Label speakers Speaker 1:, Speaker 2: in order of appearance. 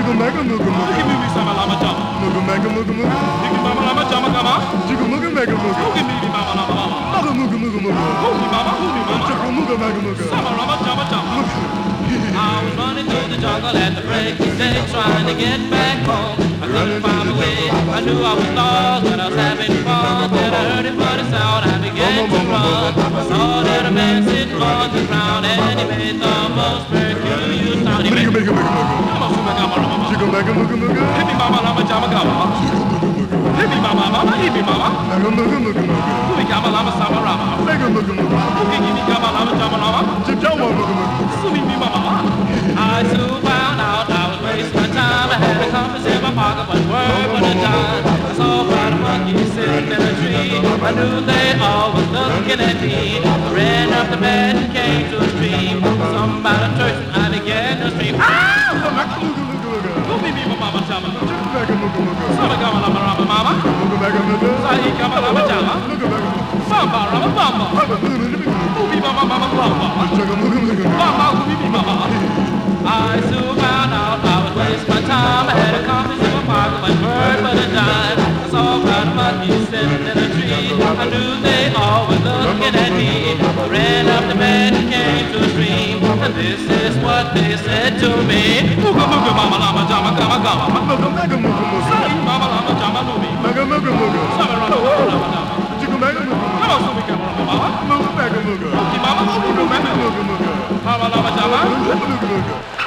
Speaker 1: mega muga muga.
Speaker 2: Give me some lama jama.
Speaker 1: Muga mega muga muga.
Speaker 2: Give me lama jama kama.
Speaker 1: Jigga muga mega muga.
Speaker 2: Give me mama lama.
Speaker 1: Muga muga muga muga.
Speaker 2: Hold me mama.
Speaker 1: Jigga muga mega muga.
Speaker 2: Sama lama jama jama.
Speaker 3: I was running through the jungle at the break of day, trying to get back home. I couldn't find my way. I knew I was lost, but I was having fun. Then I heard a funny sound. I began to run. I saw that a man sitting on the ground, and he made the most peculiar sound. He made
Speaker 1: Mega muga muga.
Speaker 2: Come on, Suma Gama Rama.
Speaker 1: Jigga mega muga muga.
Speaker 2: Hit me mama lama jama kama. Hit me mama. Hit me mama.
Speaker 1: Mega muga muga muga.
Speaker 2: Who gama lama sama rama.
Speaker 1: Mega muga muga.
Speaker 2: Who give me gama lama jama lama.
Speaker 1: Jigga muga muga.
Speaker 2: Sumi me mama.
Speaker 3: I soon found out I was wasting my time. I had a compass in my pocket, but word but a dime. I saw about a monkey sitting in a tree. I knew they all was looking at me. I ran up the bed and came to a stream. Something about a church and I began to scream. Ah!
Speaker 1: Mega muga muga.
Speaker 2: Who me mama jama.
Speaker 1: Jigga mega muga muga.
Speaker 2: Sama gama lama rama mama.
Speaker 1: Muga mega muga.
Speaker 2: Sahi gama lama jama.
Speaker 1: Muga mega muga.
Speaker 2: Bamba rama bamba. Who me mama bamba.
Speaker 1: Jigga muga muga.
Speaker 2: Bamba who me mama.
Speaker 3: I soon found out I was wasting my time. I had a compass in my pocket, but word but a dime. I saw about a monkey sitting in a tree. I knew they all were looking at me. I ran up the bed and came to a stream. And this is what they said to me.
Speaker 2: Muga muga mama lama jama gama gama.
Speaker 1: Muga mega muga muga.
Speaker 2: Sahi mama lama jama lumi.
Speaker 1: Mega muga muga.
Speaker 2: Sama rama rama jama.
Speaker 1: Jigga mega muga.
Speaker 2: Come on, Sumi gama rama mama.
Speaker 1: Muga mega muga.
Speaker 2: Who me mama who me
Speaker 1: Mega
Speaker 2: mama.
Speaker 1: muga muga.
Speaker 2: Mama lama jama.
Speaker 1: Muga muga.